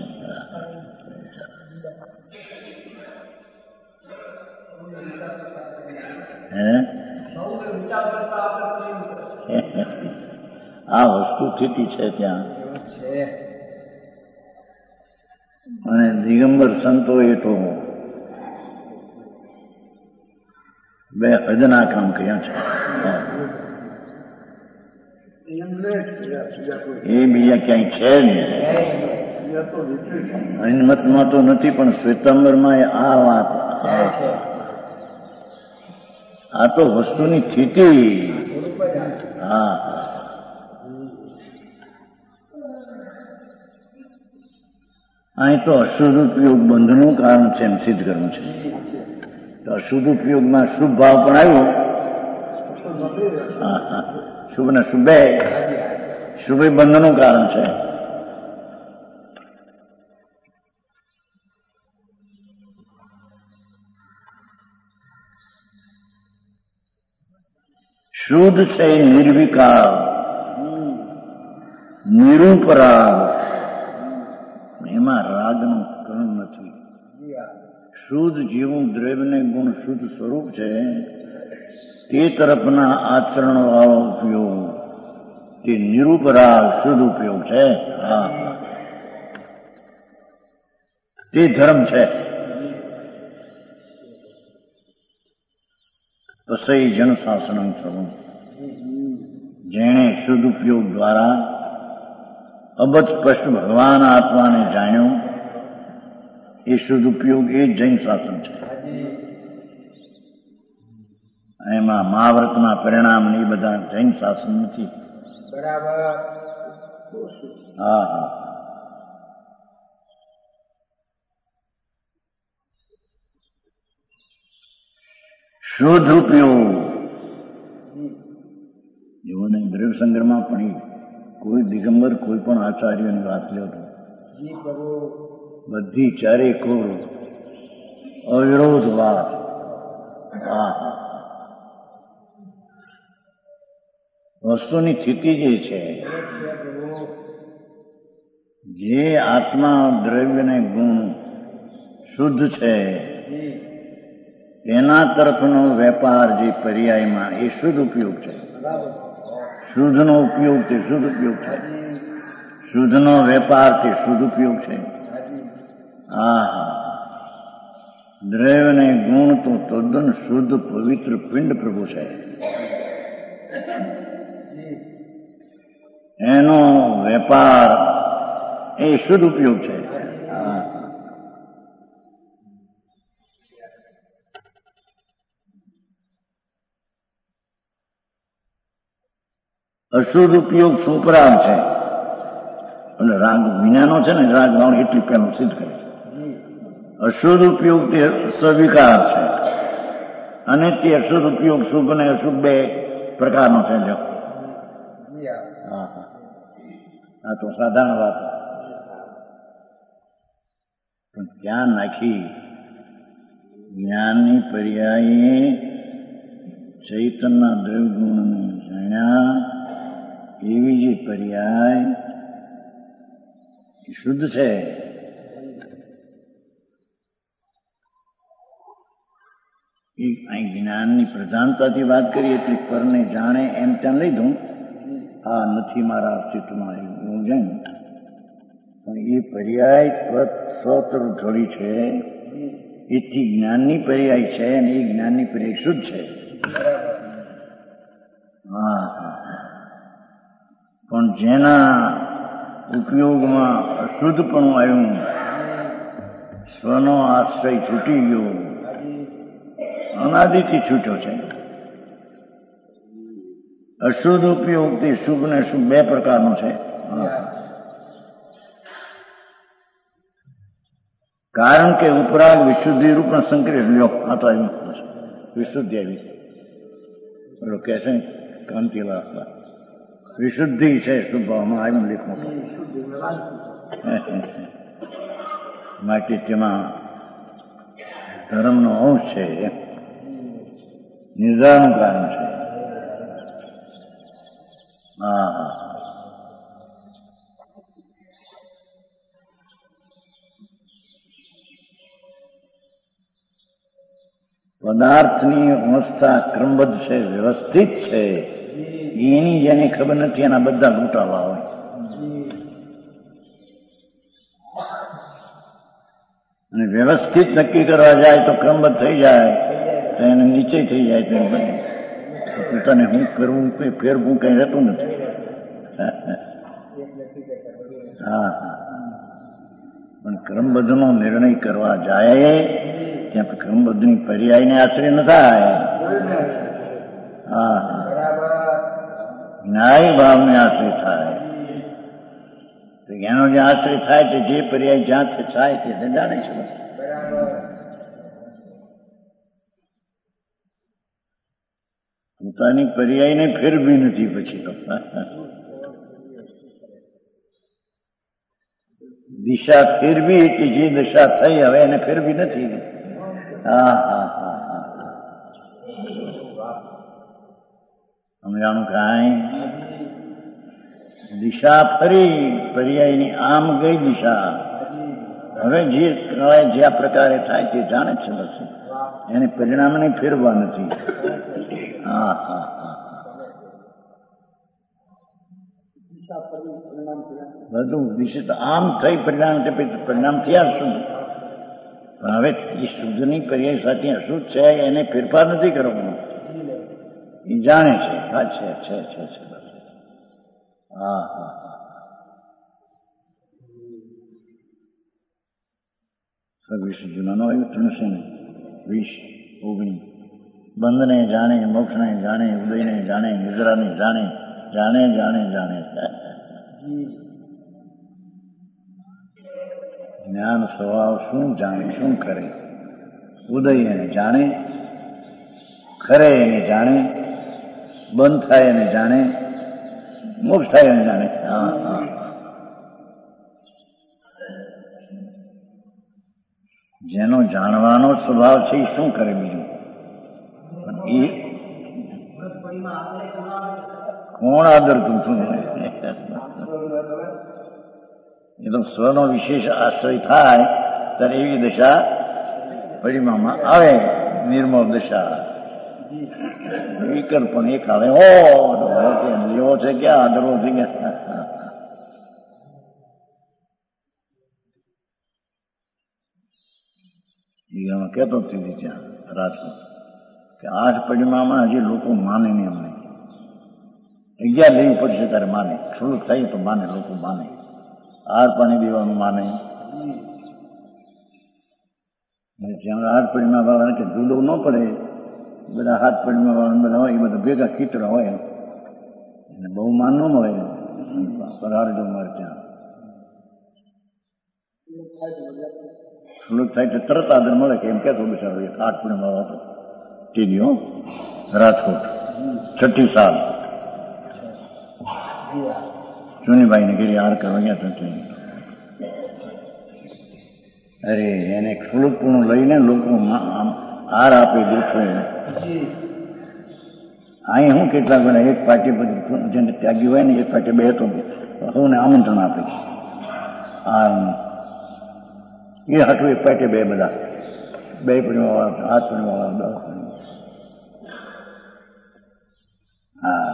S2: હે આ વસ્તુ સ્થિતિ છે ત્યાં. અને દિગંબર સંતો એ તો બે હદના કામ કર્યા છે. એ બીજા ક્યાંય છે નહીં. હરિમતમાં તો નથી પણ શ્વેતાંબરમાં આ વાત. આ તો વસ્તુની સ્થિતિ. હા અહીં તો અશુદ્ધ ઉપયોગ બંધનું કારણ છે એમ સિદ્ધ કરવું છે. તો અશુદ્ધ ઉપયોગમાં શુભ ભાવ પણ આવ્યો. હા હા શુભ ને શુભે શુભ બંધનું કારણ છે. શુદ્ધ છે નિર્વિકાર નિરૂપરાગ એમાં રાગનું કણ નથી. શુદ્ધ જેવું દ્રવ્યને ગુણ શુદ્ધ સ્વરૂપ છે તે તરફના આચરણ વાળો ઉપયોગ તે નિરૂપરાગ શુદ્ધ ઉપયોગ છે. હા તે ધર્મ છે. તસૈ જન શાસન થવું જેણે શુદ્ધ ઉપયોગ દ્વારા અબધ સ્પષ્ટ ભગવાન આત્માને જાણ્યો એ શુદ્ધ ઉપયોગ એ જૈન શાસન છે. એમાં મહાવ્રતના પરિણામ એ બધા જૈન શાસન નથી. બરાબર. હા હા શુદ્ધ ઉપયોગ એવો નહીં. દ્રવ્ય સંગ્રહમાં પણ કોઈ દિગંબર કોઈ પણ આચાર્યની વાત લ્યો તો બધી ચારે કોર અવિરોધ વાત. વસ્તુની સ્થિતિ જે છે, જે આત્મા દ્રવ્ય ને ગુણ શુદ્ધ છે તેના તરફનો વેપાર જે પર્યાયમાં એ શુદ્ધ ઉપયોગ છે. શુદ્ધનો ઉપયોગ તે શુદ્ધ ઉપયોગ છે. શુદ્ધનો વેપાર તે શુદ્ધ ઉપયોગ છે. હા દ્રવ્ય ને ગુણ તો તદ્દન શુદ્ધ પવિત્ર પિંડ પ્રભુ છે. એનો વેપાર એ શુદ્ધ ઉપયોગ છે. અશુદ્ધ ઉપયોગ સુપરાગ છે. અને રાગ વિજ્ઞાનો છે ને, રાગ ગાઉન એટલી પેલું સિદ્ધ કરે. અશુદ્ધ ઉપયોગ તે સ્વવિકાર છે, અને તે અશુદ્ધ ઉપયોગ શુભ અને અશુભ બે પ્રકારનો છે. જો હા હા આ તો સાધારણ વાત, પણ ધ્યાન નાખી જ્ઞાનની પર્યાયે ચૈતન્ય દ્રવ્યગુણને જાણ્યા એવી જે પર્યાય શુદ્ધ છે. એ અહીં જ્ઞાનની પ્રધાનતાથી વાત કરીએ એટલે પરને જાણે એમ ત્યાં લઈ દઉં. આ નથી મારા અસ્તિત્વમાં એવું જાણ, પણ એ પર્યાય સ્વતર ઢળી છે. એથી જ્ઞાનની પર્યાય છે, અને એ જ્ઞાનની પર્યાય શુદ્ધ છે. હા પણ જેના ઉપયોગમાં અશુદ્ધપણું આવ્યું, સ્વનો આશ્રય છૂટી ગયો, અનાદિથી છૂટ્યો છે. અશુદ્ધ ઉપયોગ તે શુભ ને શુભ બે પ્રકારનો છે. કારણ કે ઉપરાગ વિશુદ્ધિ રૂપ સંકલિત લ્યો. આ તો આવ્યું વિશુદ્ધિ આવી પેલો કે છે કાંતિલા વિશુદ્ધિ છે શુભમાં આવ્યું લેખમાં. માટે તેમાં ધર્મનો અંશ છે, નિર્ધારનું કારણ છે. હા પદાર્થની અવસ્થા ક્રમબદ્ધ છે, વ્યવસ્થિત છે. એની જેને ખબર નથી એના બધા લૂંટાવા હોય. અને વ્યવસ્થિત નક્કી કરવા જાય તો ક્રમબદ્ધ થઈ જાય તો એને નીચે થઈ જાય. તો પોતાને હું કરવું કઈ ફેરવું કઈ રહેતું નથી. હા પણ ક્રમબદ્ધનો નિર્ણય કરવા જાય ત્યાં ક્રમબદ્ધની પર્યાયને આશ્રય ન થાય. હા ન્યાય ભાવને આશ્રય થાય. તો એનો જે આશ્રય થાય તે જે પર્યાય જ્યાં થાય તે જાણે છે. પોતાની પર્યાયને ફેરવી નથી પછી તો દિશા ફેરવી કે જે દશા થઈ હવે એને ફેરવી નથી. હા હા હા હા સમજાણું કાંઈ? દિશા ફરી પર્યાયની આમ ગઈ દિશા. હવે જે જ્યાં પ્રકારે થાય તે જાણે છે બસ. એને પરિણામને ફેરવા નથી. હા હા હા બધું દિશા આમ થઈ પરિણામ છે, પરિણામ થયા શુદ્ધ. પણ હવે એ શુદ્ધની પર્યાય સાથે અશુદ્ધ છે એને ફેરફાર નથી કરવાનો. એ જાણે છે. હા છે છે છે છે બસ. હા હા હા વીસ જૂનાનો આવ્યું ત્રણસો ને વીસ ઓગણીસ. બંધને જાણે, મોક્ષને જાણે, ઉદયને જાણે, નિદ્રાને જાણે, જાણે જાણે જાણે. જ્ઞાન સ્વભાવ શું જાણે, શું કરે? ઉદય એને જાણે, ખરે એને જાણે, બંધ થાય એને જાણે, મોક્ષ થાય એને જાણે. હા હા જેનો જાણવાનો સ્વભાવ છે એ શું કરે બીજું? એ કોણ આદર કરતું? એ તો સ્વનો વિશેષ આશ્રય થાય ત્યારે એવી દશા પરિમામાં આવે, નિર્મળ દશા. વિકલ્પ પણ એક આવે, હો લેવો છે ક્યાં આદરવો છે ક્યાં? એ કહેતો હતી ત્યાં રાજકોટ કે આઠ પરિમામાં હજી લોકો માને નહીં. અમને અગિયાર લેવી પડશે ત્યારે માને, થોડુંક થાય તો માને, લોકો માને. આર પાણી દેવાનું માને. જ્યાં આઠ પરિમા વાળા કે જુદો ન પડે, બધા હાથ પરિમા વાળા બધા હોય, એ બધા ભેગા ખીચડા હોય એને બહુ માન ન મળે. પરારજો મારે ત્યાં થોડુંક થાય તો તરત આદર મળે કે એમ કેતો બિચારો એક આઠ પરિમા વાળો હતો ટીવી હો રાજકોટ છઠ્ઠી સાલ ચુનીભાઈને ઘેરી હાર કરવા ગયા તો અરે એને થોડુંક લઈને લોકો હાર આપે ગોઠવે. અહીં હું કેટલાક બધા એક પાર્ટી બધી જેને ત્યાગી હોય ને એક પાર્ટી બે તો સૌને આમંત્રણ આપે આ એ હાટું એક પાર્ટી બે બધા બે પરિવાર વાળા આઠ પરિવાર વાળા દસ પરિવાર. હા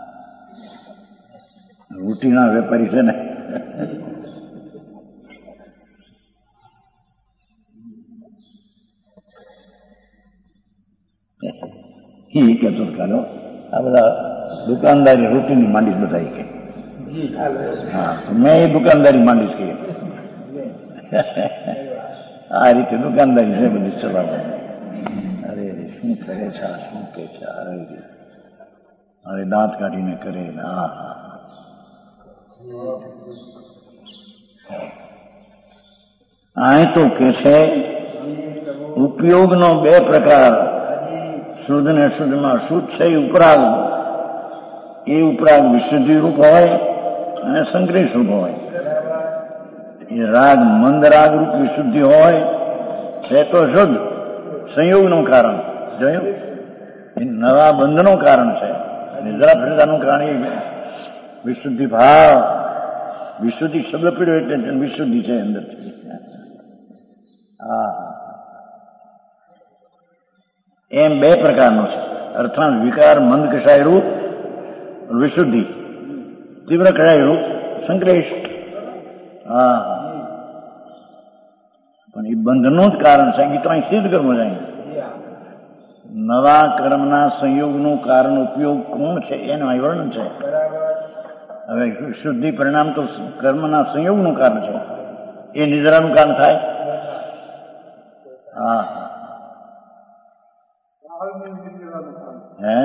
S2: રૂટીના વેપારી છે ને. એ કહેતો ચાલો આ બધા દુકાનદારી રૂટીની માંડીશ બધા કે હા મેં એ દુકાનદારી માંડીશ કે આ રીતે દુકાનદારી છે બધી ચલાવવાની. અરે શું કરે છે, શું કે છે, અરે દાંત કાઢીને કરે. હા હા અહીં તો કે છે ઉપયોગનો બે પ્રકાર, શુદ્ધ ને શુદ્ધમાં શુદ્ધ છે એ ઉપરાગ. એ ઉપરાગ વિશુદ્ધિ રૂપ હોય અને સંગ્રહ રૂપ હોય. એ રાગ મંદ રાગ રૂપ વિશુદ્ધિ હોય છે તો શુદ્ધ સંયોગનું કારણ જોયું. એ નવા બંધનું કારણ છે, નિદ્રા ફેરદાનું કારણ એ વિશુદ્ધિ ભાવ. વિશુદ્ધિ શબ્દ પીડ્યો એટલે વિશુદ્ધિ છે અંદરથી. હા એમ બે પ્રકારનો છે અર્થાત વિકાર મંદ કષાય રૂપ વિશુદ્ધિ, તીવ્ર કષાય રૂપ સંક્લેશ. હા પણ એ બંધનું જ કારણ છે. એ તો અહીં સિદ્ધ કર્મ જાય. નવા કર્મના સંયોગનું કારણ ઉપયોગ કોણ છે એનું અહીં વર્ણન છે. હવે શુદ્ધિ પરિણામ તો કર્મના સંયોગનું કારણ છે. એ નિદ્રાનું કારણ થાય. હા હે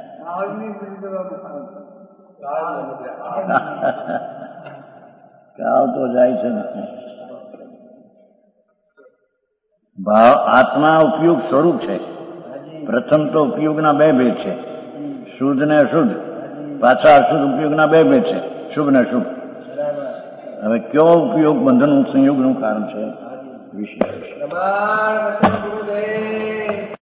S2: કાવ તો જાય છે ને. ભાવ આત્મા ઉપયોગ સ્વરૂપ છે. પ્રથમ તો ઉપયોગના બે ભેદ છે, શુદ્ધ ને અશુદ્ધ. પાછા અશુદ્ધ ઉપયોગના બે ભેદ છે, શુભ ને શુભ. હવે કયો ઉપયોગ બંધનનું સંયોગનું કારણ છે વિશેષ.